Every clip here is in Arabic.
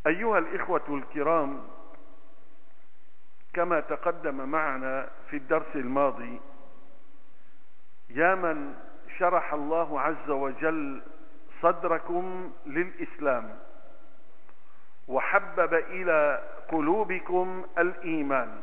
أيها الإخوة الكرام، كما تقدم معنا في الدرس الماضي، يا من شرح الله عز وجل صدركم للإسلام وحبب إلى قلوبكم الإيمان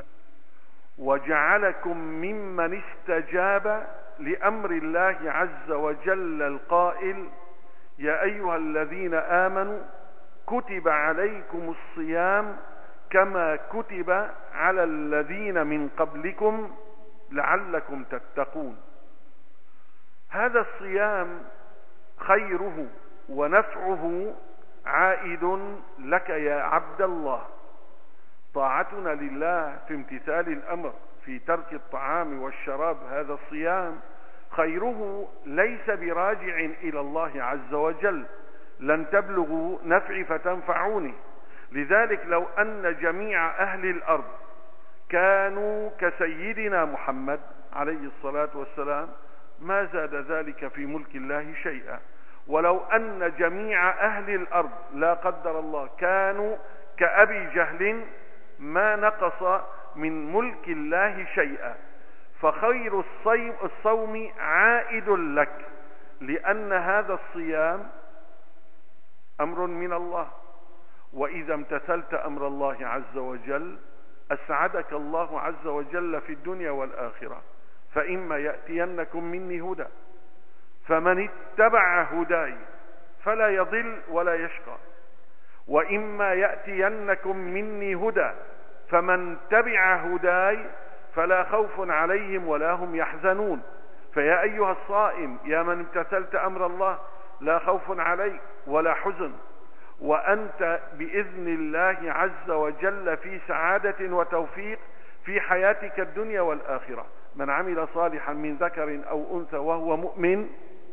وجعلكم ممن استجاب لأمر الله عز وجل القائل: يا أيها الذين آمنوا كتب عليكم الصيام كما كتب على الذين من قبلكم لعلكم تتقون. هذا الصيام خيره ونفعه عائد لك يا عبد الله. طاعتنا لله في امتثال الأمر في ترك الطعام والشراب، هذا الصيام خيره ليس براجع إلى الله عز وجل، لن تبلغوا نفعي فتنفعوني. لذلك لو أن جميع أهل الأرض كانوا كسيدنا محمد عليه الصلاة والسلام ما زاد ذلك في ملك الله شيئا. ولو أن جميع أهل الأرض لا قدر الله كانوا كأبي جهل ما نقص من ملك الله شيئا. فخير الصوم عائد لك، لأن هذا الصيام أمر من الله، وإذا امتثلت أمر الله عز وجل أسعدك الله عز وجل في الدنيا والآخرة. فإما يأتينكم مني هدى فمن اتبع هداي فلا يضل ولا يشقى، وإما يأتينكم مني هدى فمن تبع هداي فلا خوف عليهم ولا هم يحزنون. فيا أيها الصائم، يا من امتثلت أمر الله، لا خوف عليك ولا حزن، وأنت بإذن الله عز وجل في سعادة وتوفيق في حياتك الدنيا والآخرة. من عمل صالحا من ذكر أو أنثى وهو مؤمن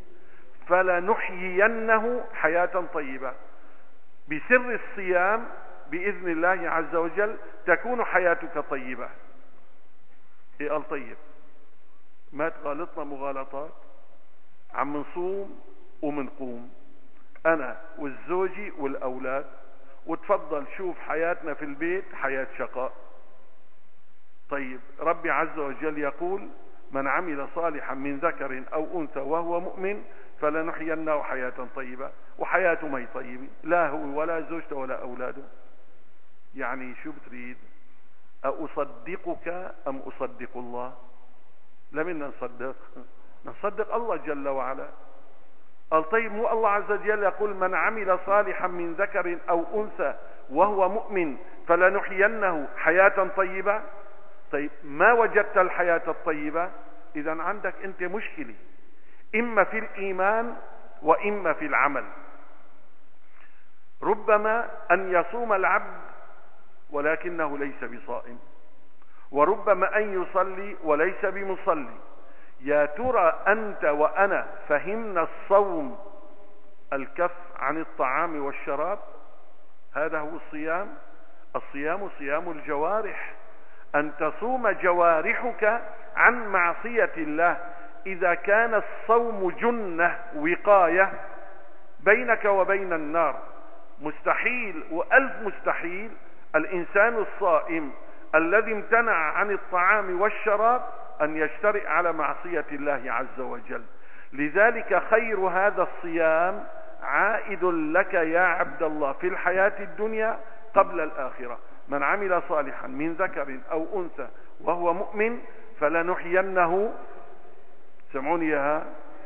فلنحيينه حياة طيبة. بسر الصيام بإذن الله عز وجل تكون حياتك طيبة. إيه قال طيب؟ ما تغالطنا مغالطات، عم نصوم ومنقوم أنا والزوجي والأولاد، وتفضل شوف حياتنا في البيت حياة شقاء. طيب ربي عز وجل يقول: من عمل صالحا من ذكر أو أنثى وهو مؤمن فلنحيينه حياة طيبة. وحياته ما هي طيبة، لا هو ولا زوجته ولا أولاده. يعني شو بتريد؟ أصدقك أم أصدق الله؟ لمن نصدق الله جل وعلا. قال طيب مو الله عز وجل يقول: من عمل صالحا من ذكر أو أنثى وهو مؤمن فلنحيينه حياة طيبة؟ طيب ما وجدت الحياة الطيبة، إذا عندك أنت مشكلة، إما في الإيمان وإما في العمل. ربما أن يصوم العبد ولكنه ليس بصائم، وربما أن يصلي وليس بمصلي. يا ترى أنت وأنا فهمنا الصوم الكف عن الطعام والشراب؟ هذا هو الصيام. الصيام صيام الجوارح، أن تصوم جوارحك عن معصية الله. إذا كان الصوم جنة وقاية بينك وبين النار، مستحيل وألف مستحيل الإنسان الصائم الذي امتنع عن الطعام والشراب أن يجترئ على معصية الله عز وجل. لذلك خير هذا الصيام عائد لك يا عبد الله في الحياة الدنيا قبل الآخرة. من عمل صالحا من ذكر أو أنثى وهو مؤمن فلنحيينه، سمعوني ياها،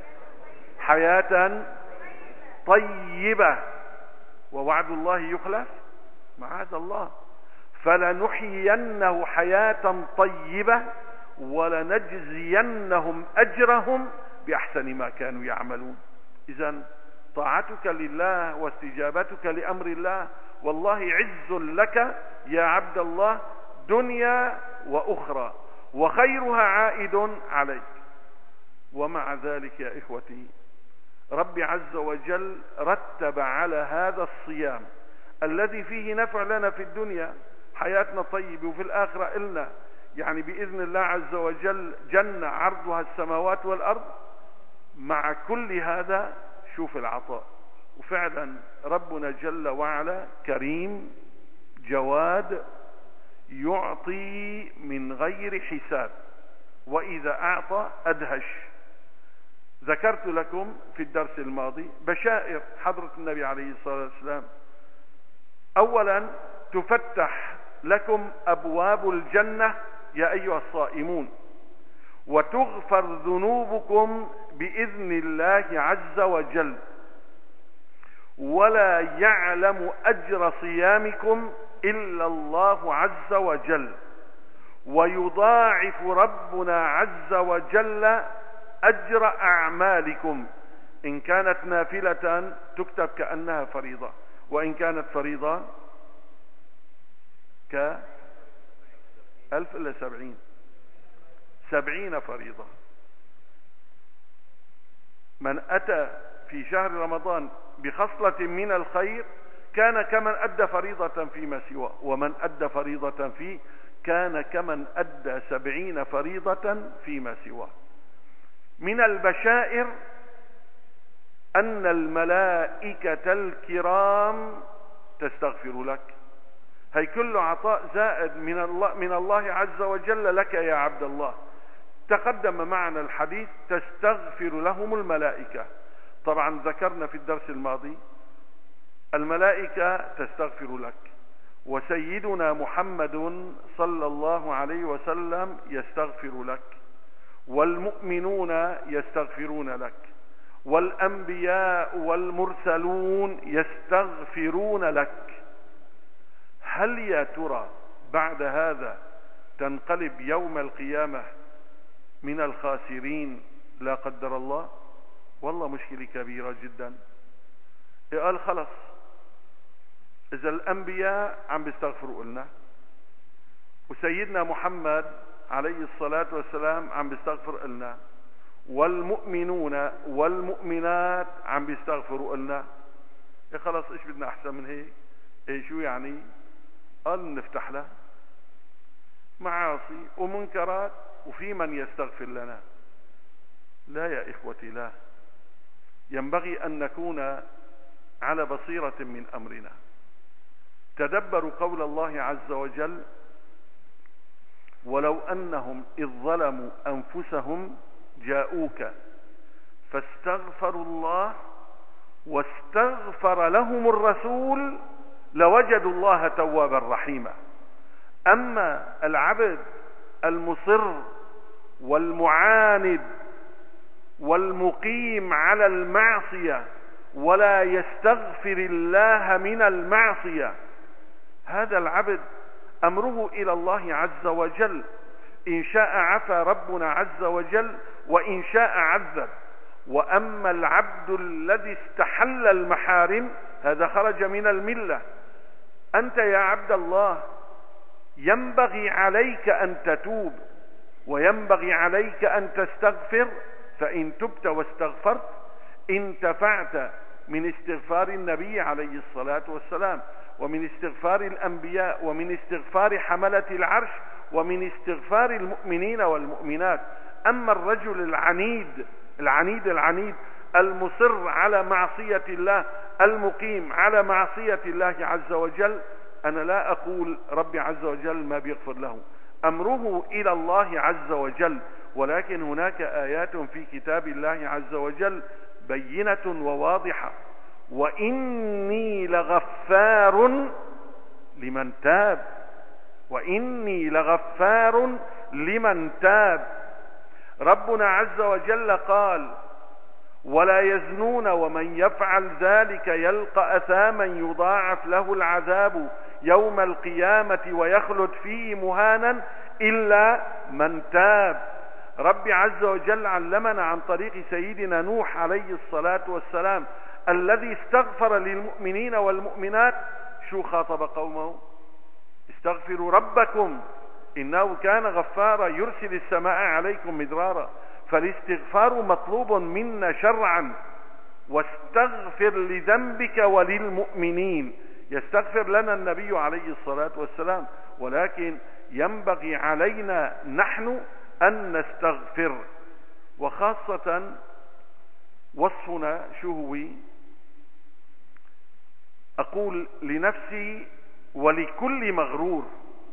حياة طيبة. ووعد الله يخلف؟ معاذ الله. فلنحيينه حياة طيبة ولنجزينهم أجرهم بأحسن ما كانوا يعملون. إذن طاعتك لله واستجابتك لأمر الله والله عز لك يا عبد الله دنيا وأخرى، وخيرها عائد عليك. ومع ذلك يا إخوتي، ربي عز وجل رتب على هذا الصيام الذي فيه نفع لنا في الدنيا، حياتنا طيبة، وفي الآخرة إلنا يعني بإذن الله عز وجل جنة عرضها السماوات والأرض. مع كل هذا شوف العطاء، وفعلا ربنا جل وعلا كريم جواد يعطي من غير حساب، وإذا أعطى أدهش. ذكرت لكم في الدرس الماضي بشائر حضرة النبي عليه الصلاة والسلام. أولا تفتح لكم أبواب الجنة يا أيها الصائمون، وتغفر ذنوبكم بإذن الله عز وجل، ولا يعلم أجر صيامكم إلا الله عز وجل، ويضاعف ربنا عز وجل أجر أعمالكم، إن كانت نافلة تكتب كأنها فريضة، وإن كانت فريضة ك 1000 إلا 70 فريضة. من أتى في شهر رمضان بخصلة من الخير كان كمن أدى فريضة فيما سواه، ومن أدى فريضة فيه كان كمن أدى 70 فريضة فيما سواه. من البشائر أن الملائكة الكرام تستغفر لك. هي كل عطاء زائد من الله عز وجل لك يا عبد الله. تقدم معنا الحديث تستغفر لهم الملائكة. طبعا ذكرنا في الدرس الماضي الملائكة تستغفر لك، وسيدنا محمد صلى الله عليه وسلم يستغفر لك، والمؤمنون يستغفرون لك، والأنبياء والمرسلون يستغفرون لك. هل يا ترى بعد هذا تنقلب يوم القيامة من الخاسرين لا قدر الله؟ والله مشكلة كبيرة جدا. قال خلص، إذا الأنبياء عم بيستغفروا لنا، وسيدنا محمد عليه الصلاة والسلام عم بيستغفر لنا، والمؤمنون والمؤمنات عم بيستغفروا لنا، خلص ايش بدنا احسن من هيك؟ شو يعني؟ قال نفتح له معاصي ومنكرات وفي من يستغفر لنا. لا يا إخوتي، لا. ينبغي أن نكون على بصيرة من أمرنا. تدبروا قول الله عز وجل: ولو أنهم إذ ظلموا أنفسهم جاءوك فاستغفروا الله واستغفر لهم الرسول لوجدوا الله توابا رحيما. أما العبد المصر والمعاند والمقيم على المعصية ولا يستغفر الله من المعصية، هذا العبد أمره إلى الله عز وجل، إن شاء عفا ربنا عز وجل وإن شاء عذب. وأما العبد الذي استحل المحارم هذا خرج من الملة. أنت يا عبد الله ينبغي عليك أن تتوب، وينبغي عليك أن تستغفر، فإن تبت واستغفرت انتفعت من استغفار النبي عليه الصلاة والسلام، ومن استغفار الأنبياء، ومن استغفار حملة العرش، ومن استغفار المؤمنين والمؤمنات. أما الرجل العنيد المصر على معصية الله، المقيم على معصية الله عز وجل، أنا لا أقول ربي عز وجل ما بيغفر له، أمره إلى الله عز وجل، ولكن هناك آيات في كتاب الله عز وجل بينة وواضحة: وإني لغفار لمن تاب، وإني لغفار لمن تاب. ربنا عز وجل قال: ولا يزنون ومن يفعل ذلك يلقى أثاما يضاعف له العذاب يوم القيامة ويخلد فيه مهانا إلا من تاب. ربي عز وجل علمنا عن طريق سيدنا نوح عليه الصلاة والسلام الذي استغفر للمؤمنين والمؤمنات. شو خاطب قومه؟ استغفروا ربكم إنه كان غفارا يرسل السماء عليكم مدرارا. فالاستغفار مطلوب منا شرعا. واستغفر لذنبك وللمؤمنين. يستغفر لنا النبي عليه الصلاة والسلام، ولكن ينبغي علينا نحن أن نستغفر. وخاصة وصفنا شو هو؟ اقول لنفسي ولكل مغرور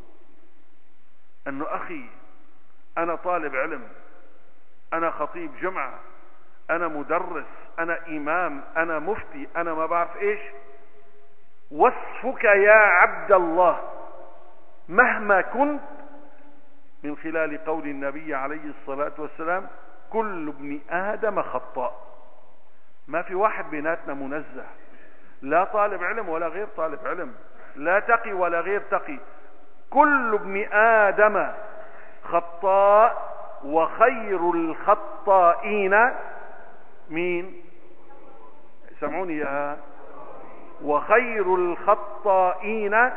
انه اخي انا طالب علم، انا خطيب جمعة، انا مدرس، انا امام، انا مفتي، انا ما بعرف ايش. وصفك يا عبد الله مهما كنت من خلال قول النبي عليه الصلاة والسلام: كل ابن آدم خطاء. ما في واحد بيناتنا منزه، لا طالب علم ولا غير طالب علم، لا تقي ولا غير تقي. كل ابن آدم خطاء، وخير الخطائين مين؟ سمعوني يا وخير الخطائين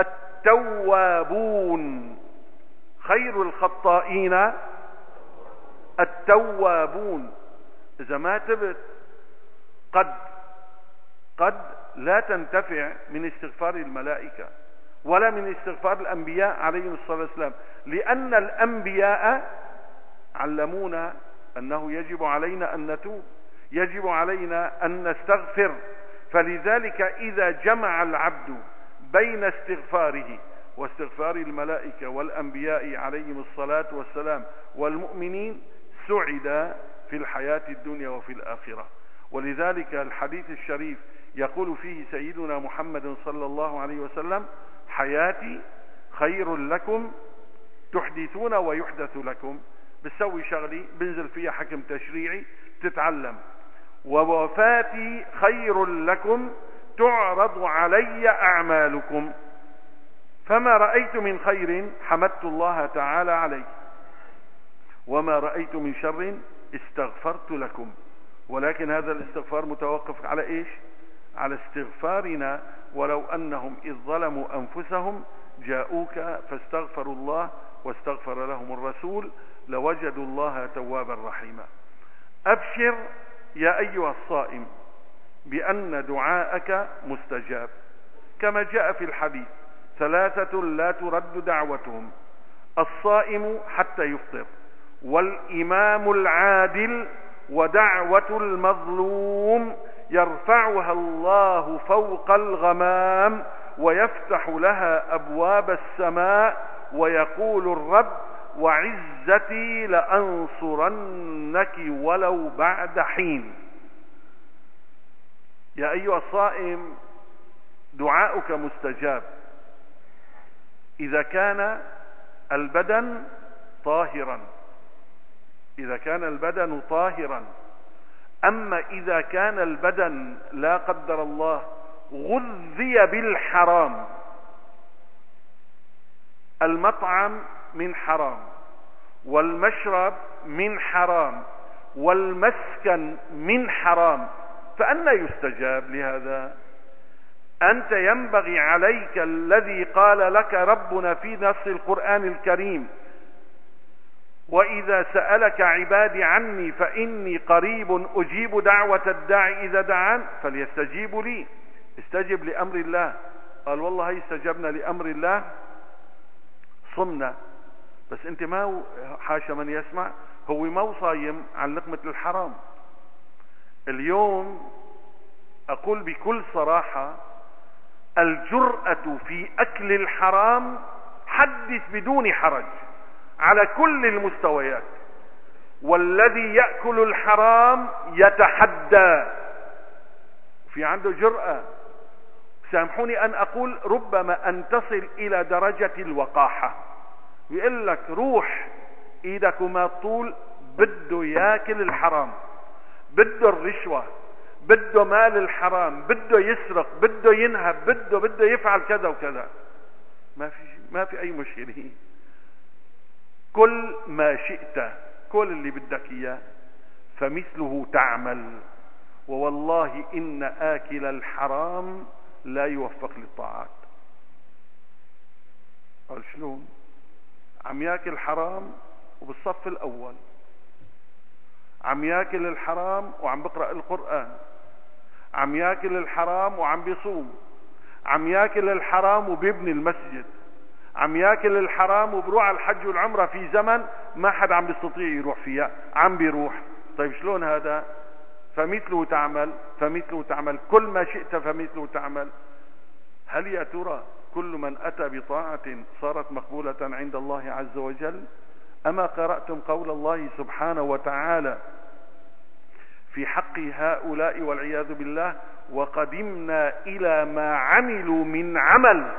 التوابون. خير الخطائين التوابون. إذا ما تبت قد لا تنتفع من استغفار الملائكة ولا من استغفار الأنبياء عليهم الصلاة والسلام، لأن الأنبياء علمونا أنه يجب علينا أن نتوب، يجب علينا أن نستغفر. فلذلك إذا جمع العبد بين استغفاره واستغفار الملائكة والأنبياء عليهم الصلاة والسلام والمؤمنين سعد في الحياة الدنيا وفي الآخرة. ولذلك الحديث الشريف يقول فيه سيدنا محمد صلى الله عليه وسلم: حياتي خير لكم تحدثون ويحدث لكم. بتسوي شغلي بنزل فيها حكم تشريعي تتعلم. ووفاتي خير لكم تعرض علي أعمالكم، فما رأيت من خير حمدت الله تعالى عليه، وما رأيت من شر استغفرت لكم. ولكن هذا الاستغفار متوقف على ايش؟ على استغفارنا. ولو انهم اذ ظلموا انفسهم جاءوك فاستغفروا الله واستغفر لهم الرسول لوجدوا الله توابا رحيما. ابشر يا ايها الصائم بان دعاءك مستجاب، كما جاء في الحديث: ثلاثة لا ترد دعوتهم: الصائم حتى يفطر، والإمام العادل، ودعوة المظلوم يرفعها الله فوق الغمام ويفتح لها أبواب السماء، ويقول الرب: وعزتي لأنصرنك ولو بعد حين. يا أيها الصائم دعاؤك مستجاب إذا كان البدن طاهرا، إذا كان البدن طاهرا. أما إذا كان البدن لا قدر الله غذي بالحرام، المطعم من حرام، والمشرب من حرام، والمسكن من حرام، فأنى يستجاب لهذا؟ أنت ينبغي عليك الذي قال لك ربنا في نص القرآن الكريم: وإذا سألك عبادي عني فإني قريب أجيب دعوة الداعي إذا دعان فليستجيبوا لي. استجب لأمر الله. قال والله هي استجبنا لأمر الله صمنا. بس انت ما حاشا من يسمع، هو ما صايم عن لقمة الحرام. اليوم أقول بكل صراحة: الجرأة في أكل الحرام حدث بدون حرج على كل المستويات، والذي يأكل الحرام يتحدى، في عنده جرأة. سامحوني أن أقول ربما أن تصل إلى درجة الوقاحة. يقول لك روح إيدك وما طول، بده يأكل الحرام، بده الرشوة، بده مال الحرام، بده يسرق، بده ينهب، بده يفعل كذا وكذا. ما في أي مشكلة. كل ما شئت، كل اللي بدك إياه، فمثله تعمل. ووالله إن آكل الحرام لا يوفق للطاعات. قال شلون؟ عم ياكل حرام وبالصف الأول، عم ياكل الحرام وعم بقرأ القرآن، عم ياكل الحرام وعم بيصوم، عم ياكل الحرام وبيبني المسجد، عم ياكل الحرام وبروح على الحج والعمرة في زمن ما حد عم بيستطيع يروح فيها، عم بيروح. طيب شلون هذا؟ فمثله تعمل، فمثله تعمل، كل ما شئت فمثله تعمل. هل يا ترى كل من أتى بطاعة صارت مقبولة عند الله عز وجل؟ أما قرأتم قول الله سبحانه وتعالى في حق هؤلاء والعياذ بالله: وقدمنا إلى ما عملوا من عمل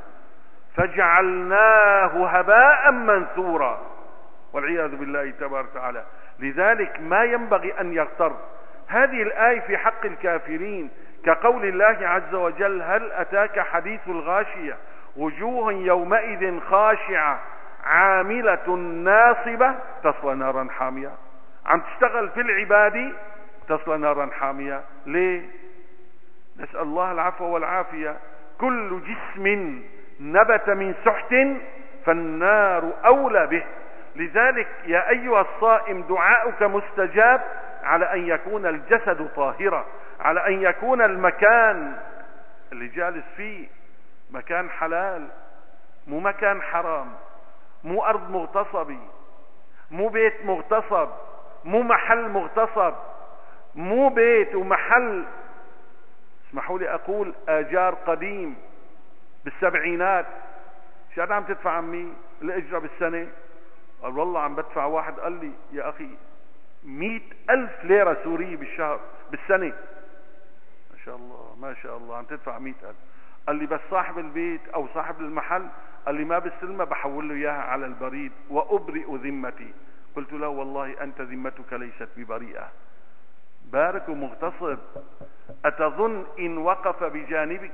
فجعلناه هباء منثورا، والعياذ بالله تبارك وتعالى. لذلك ما ينبغي أن يغتر. هذه الآية في حق الكافرين كقول الله عز وجل: هل أتاك حديث الغاشية وجوه يومئذ خاشعة عاملة ناصبة تصلى نارا حامية. عم تشتغل في العبادة تصلى نارا حامية. ليه؟ نسأل الله العفو والعافية. كل جسم نبت من سحت فالنار أولى به. لذلك يا أيها الصائم دعاؤك مستجاب على أن يكون الجسد طاهرا، على أن يكون المكان اللي جالس فيه مكان حلال، مو مكان حرام، مو أرض مغتصبة، مو بيت مغتصب، مو محل مغتصب، مو بيت ومحل، اسمحوا لي أقول آجار قديم بالسبعينات. شو عم تدفع عمي الأجرة بالسنة؟ قال والله عم بدفع. واحد قال لي يا أخي 100,000 ليرة سورية بالشهر بالسنة. ما شاء الله ما شاء الله عم تدفع 100,000. قال لي بس صاحب البيت أو صاحب المحل قال لي ما بستلمها بحول له إياها على البريد وأبرئ ذمتي. قلت له والله أنت ذمتك ليست ببريئة. بارك ومغتصب. أتظن إن وقف بجانبك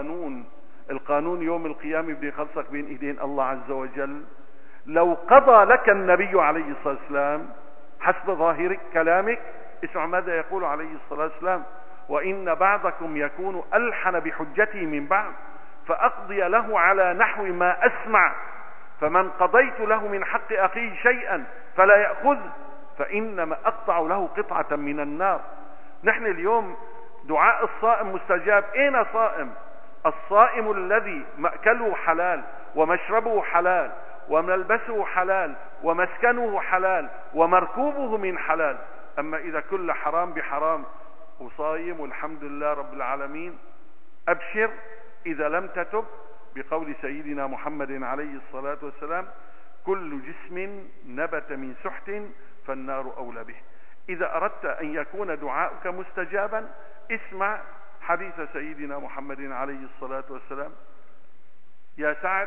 القانون يوم القيامة بده يخلصك بين إيدين الله عز وجل؟ لو قضى لك النبي عليه الصلاة والسلام حسب ظاهر كلامك، اسمع ماذا يقول عليه الصلاة والسلام: وإن بعضكم يكون ألحن بحجته من بعض فأقضي له على نحو ما أسمع، فمن قضيت له من حق أخيه شيئا فلا يأخذه فإنما أقطع له قطعة من النار. نحن اليوم دعاء الصائم مستجاب. أين صائم؟ الصائم الذي مأكله حلال ومشربه حلال وملبسه حلال ومسكنه حلال ومركوبه من حلال. أما إذا كل حرام بحرام وصايم والحمد لله رب العالمين، أبشر إذا لم تتب بقول سيدنا محمد عليه الصلاة والسلام: كل جسم نبت من سحت فالنار أولى به. إذا أردت أن يكون دعاؤك مستجابا اسمع حديث سيدنا محمد عليه الصلاة والسلام: يا سعد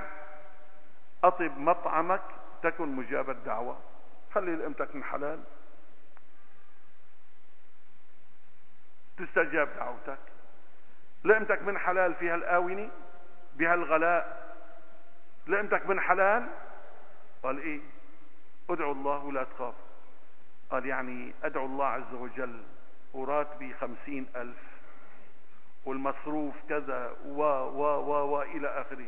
أطب مطعمك تكن مجاب الدعوة. خلي لقمتك من حلال تستجاب دعوتك. لقمتك من حلال فيها الآونة بها الغلاء. لقمتك من حلال. قال إيه؟ ادعو الله ولا تخاف. قال يعني أدعو الله عز وجل وراتبي 50,000 والمصروف كذا و إلى آخره.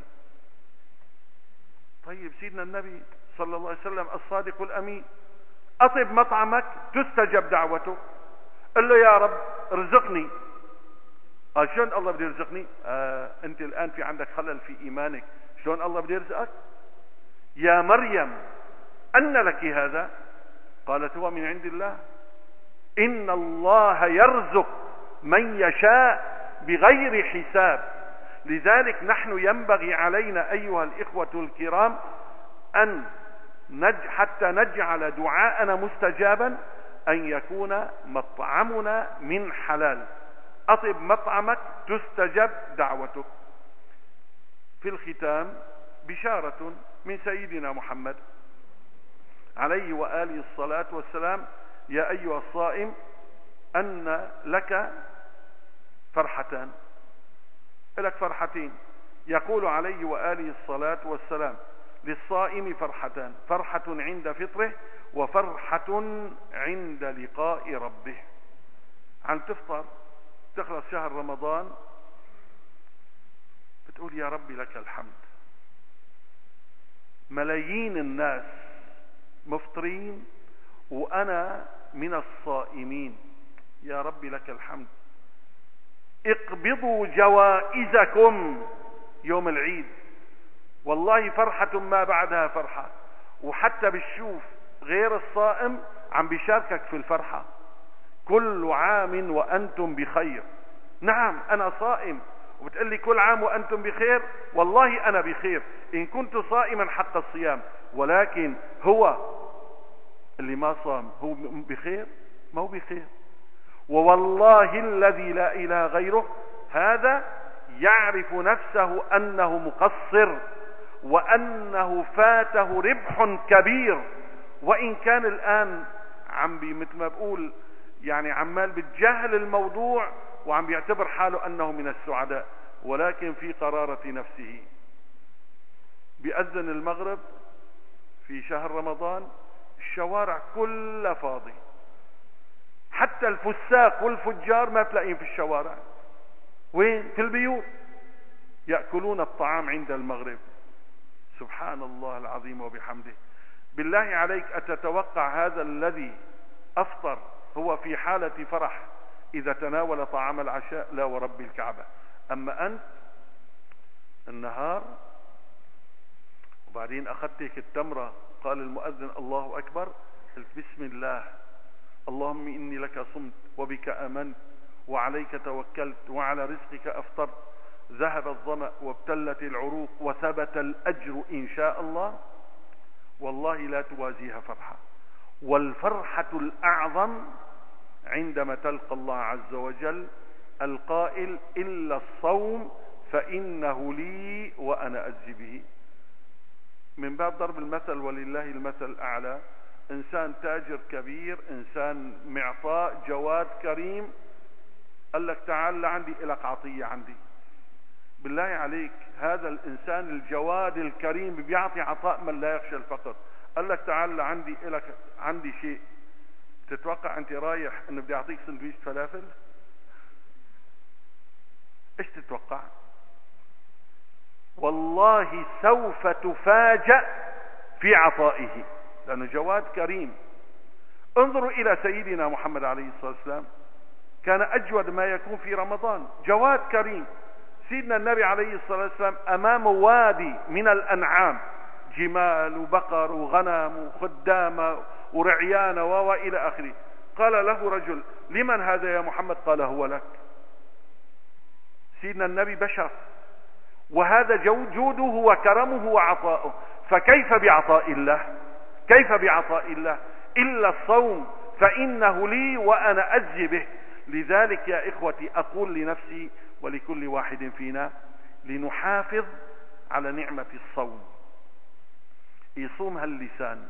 طيب سيدنا النبي صلى الله عليه وسلم الصادق الأمين: أطب مطعمك تستجب دعوته. قل له يا رب ارزقني. قال شلون الله بده يرزقني؟ أنت الآن في عندك خلل في إيمانك. شلون الله بده يرزقك؟ يا مريم أن لك هذا؟ قالت هو من عند الله. إن الله يرزق من يشاء بغير حساب. لذلك نحن ينبغي علينا أيها الإخوة الكرام أن حتى نجعل دعاءنا مستجابا أن يكون مطعمنا من حلال. أطب مطعمك تستجب دعوتك. في الختام بشارة من سيدنا محمد عليه وآله الصلاة والسلام: يا أيها الصائم أن لك فرحتان. لك فرحتين. يقول عليه وآله الصلاة والسلام: للصائم فرحتان، فرحة عند فطره وفرحة عند لقاء ربه. عم تفطر تخلص شهر رمضان بتقول يا ربي لك الحمد، ملايين الناس مفطرين وأنا من الصائمين، يا ربي لك الحمد. اقبضوا جوائزكم يوم العيد. والله فرحة ما بعدها فرحة. وحتى بتشوف غير الصائم عم بيشاركك في الفرحة. كل عام وأنتم بخير. نعم أنا صائم، وبتقول لي كل عام وأنتم بخير. والله أنا بخير إن كنت صائما حق الصيام، ولكن هو اللي ما صام هو بخير؟ ما هو بخير. ووالله الذي لا إله غيره هذا يعرف نفسه أنه مقصر، وأنه فاته ربح كبير، وإن كان الآن مثل ما بقول يعني عمال بتجاهل الموضوع وعم بيعتبر حاله أنه من السعداء، ولكن في قرارة نفسه. بيأذن المغرب في شهر رمضان، الشوارع كلها فاضي، حتى الفساق والفجار ما تلاقيهم في الشوارع. وين؟ في البيوت يأكلون الطعام عند المغرب. سبحان الله العظيم وبحمده. بالله عليك أتتوقع هذا الذي أفطر هو في حالة فرح إذا تناول طعام العشاء؟ لا ورب الكعبة. أما أنت النهار وبعدين أخذت هيك التمرة، قال المؤذن الله أكبر، قلت بسم الله، اللهم إني لك صمت وبك آمنت وعليك توكلت وعلى رزقك أفطرت، ذهب الظمأ وابتلت العروق وثبت الأجر إن شاء الله. والله لا توازيها فرحة. والفرحة الأعظم عندما تلقى الله عز وجل القائل إلا الصوم فإنه لي وأنا أجزي به. من باب ضرب المثل ولله المثل الأعلى، إنسان تاجر كبير، إنسان معطاء جواد كريم، قال لك تعال لعندي إلك عطية عندي. بالله عليك هذا الإنسان الجواد الكريم بيعطي عطاء من لا يخشى الفقر. قال لك تعال لعندي إلك عندي شيء، تتوقع أنت رايح إنه بدي أعطيك سندويش فلافل؟ إيش تتوقع؟ والله سوف تفاجأ في عطائه، لأنه جواد كريم. انظروا إلى سيدنا محمد عليه الصلاة والسلام، كان أجود ما يكون في رمضان، جواد كريم. سيدنا النبي عليه الصلاة والسلام أمامه وادي من الأنعام، جمال وبقر وغنم وخدامة ورعيانة وإلى آخره. قال له رجل لمن هذا يا محمد؟ قال هو لك. سيدنا النبي بشر، وهذا جوده وكرمه وعطاؤه، فكيف بعطاء الله؟ كيف بعطاء الله؟ إلا الصوم فإنه لي وأنا أجزي به. لذلك يا إخوتي أقول لنفسي ولكل واحد فينا لنحافظ على نعمة الصوم. يصومها اللسان،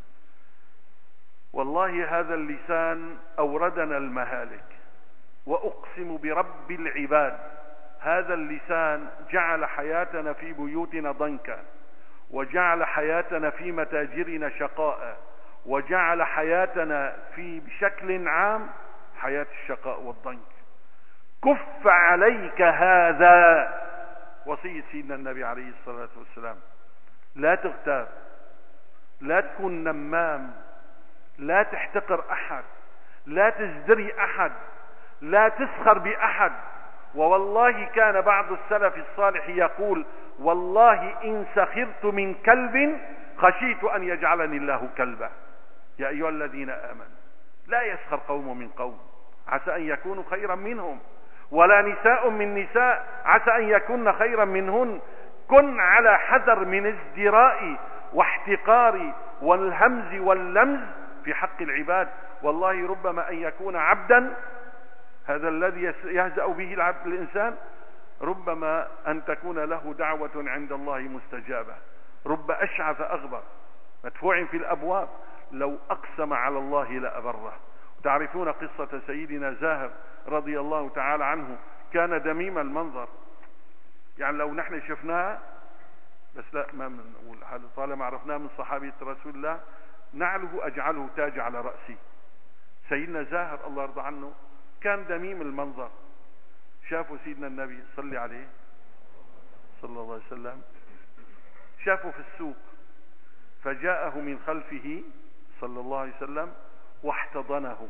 والله هذا اللسان أوردنا المهالك، وأقسم برب العباد هذا اللسان جعل حياتنا في بيوتنا ضنكا، وجعل حياتنا في متاجرنا شقاء، وجعل حياتنا في بشكل عام حياة الشقاء والضنك. كف عليك هذا، وصية سيدنا النبي عليه الصلاة والسلام. لا تغتاب، لا تكون نمام، لا تحتقر أحد، لا تزدري أحد، لا تسخر بأحد. ووالله كان بعض السلف الصالح يقول والله إن سخرت من كلب خشيت أن يجعلني الله كلبا. يا أيها الذين آمنوا لا يسخر قوم من قوم عسى أن يكونوا خيرا منهم، ولا نساء من نساء عسى أن يكون خيرا منهن. كن على حذر من ازدراء واحتقار والهمز واللمز في حق العباد. والله ربما أن يكون عبدا، هذا الذي يهزأ به العبد الإنسان، ربما أن تكون له دعوة عند الله مستجابة. رب أشعث أغبر مدفوع في الأبواب لو أقسم على الله لأبره. تعرفون قصة سيدنا زاهر رضي الله تعالى عنه، كان دميم المنظر، يعني لو نحن شفناه، بس لا ما بنقول هذا، طالما عرفناه من صحابية رسول الله نعله أجعله تاج على رأسي. سيدنا زاهر الله يرضى عنه كان دميم المنظر. شافوا سيدنا النبي صلى عليه صلى الله عليه وسلم، شافوا في السوق، فجاءه من خلفه صلى الله عليه وسلم واحتضنه،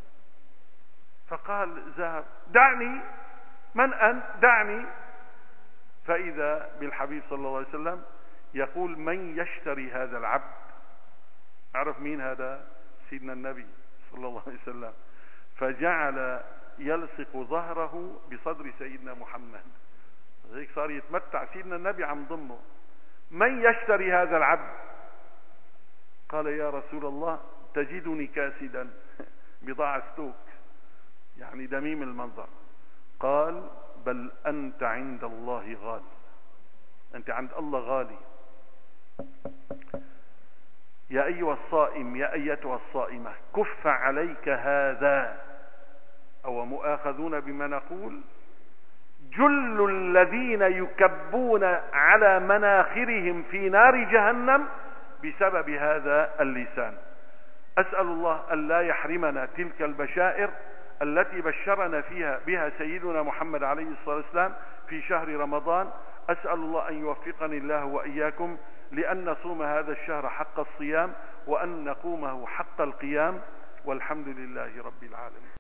فقال زاهر دعني، من أنت؟ دعني. فإذا بالحبيب صلى الله عليه وسلم يقول من يشتري هذا العبد؟ أعرف مين هذا؟ سيدنا النبي صلى الله عليه وسلم. فجعل يلصق ظهره بصدر سيدنا محمد، هيك صار يتمتع سيدنا النبي عم ضمه. من يشتري هذا العبد؟ قال يا رسول الله تجدني كاسدا، بضاعة ستوك، يعني دميم المنظر. قال بل أنت عند الله غالي، أنت عند الله غالي. يا أيها الصائم يا أيتها الصائمة كف عليك هذا، أو مؤاخذون بما نقول. جل الذين يكبون على مناخرهم في نار جهنم بسبب هذا اللسان. أسأل الله أن لا يحرمنا تلك البشائر التي بشرنا بها سيدنا محمد عليه الصلاة والسلام في شهر رمضان. أسأل الله أن يوفقني الله وإياكم لأن نصوم هذا الشهر حق الصيام، وأن نقومه حق القيام، والحمد لله رب العالمين.